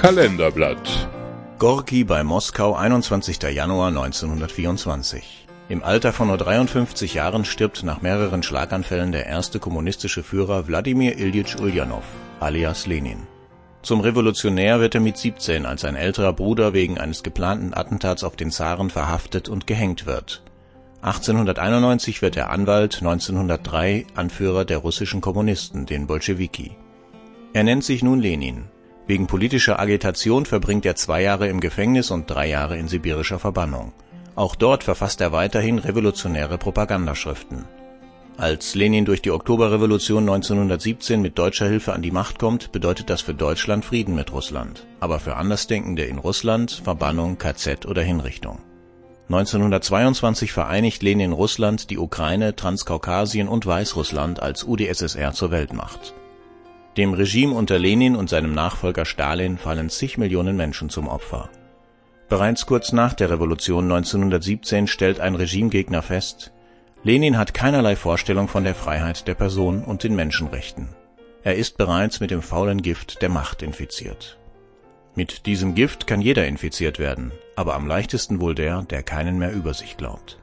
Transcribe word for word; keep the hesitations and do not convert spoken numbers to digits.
Kalenderblatt. Gorki bei Moskau, einundzwanzigster Januar neunzehnhundertvierundzwanzig. Im Alter von nur dreiundfünfzig Jahren stirbt nach mehreren Schlaganfällen der erste kommunistische Führer Wladimir Iljitsch Uljanov, alias Lenin. Zum Revolutionär wird er mit siebzehn als sein älterer Bruder wegen eines geplanten Attentats auf den Zaren verhaftet und gehängt wird. achtzehnhunderteinundneunzig wird er Anwalt, neunzehnhundertdrei Anführer der russischen Kommunisten, den Bolschewiki. Er nennt sich nun Lenin. Wegen politischer Agitation verbringt er zwei Jahre im Gefängnis und drei Jahre in sibirischer Verbannung. Auch dort verfasst er weiterhin revolutionäre Propagandaschriften. Als Lenin durch die Oktoberrevolution neunzehnhundertsiebzehn mit deutscher Hilfe an die Macht kommt, bedeutet das für Deutschland Frieden mit Russland, aber für Andersdenkende in Russland Verbannung, K Z oder Hinrichtung. neunzehnhundertzweiundzwanzig vereinigt Lenin Russland, die Ukraine, Transkaukasien und Weißrussland als U d S S R zur Weltmacht. Dem Regime unter Lenin und seinem Nachfolger Stalin fallen zig Millionen Menschen zum Opfer. Bereits kurz nach der Revolution neunzehnhundertsiebzehn stellt ein Regimegegner fest, Lenin hat keinerlei Vorstellung von der Freiheit der Person und den Menschenrechten. Er ist bereits mit dem faulen Gift der Macht infiziert. Mit diesem Gift kann jeder infiziert werden, aber am leichtesten wohl der, der keinen mehr über sich glaubt.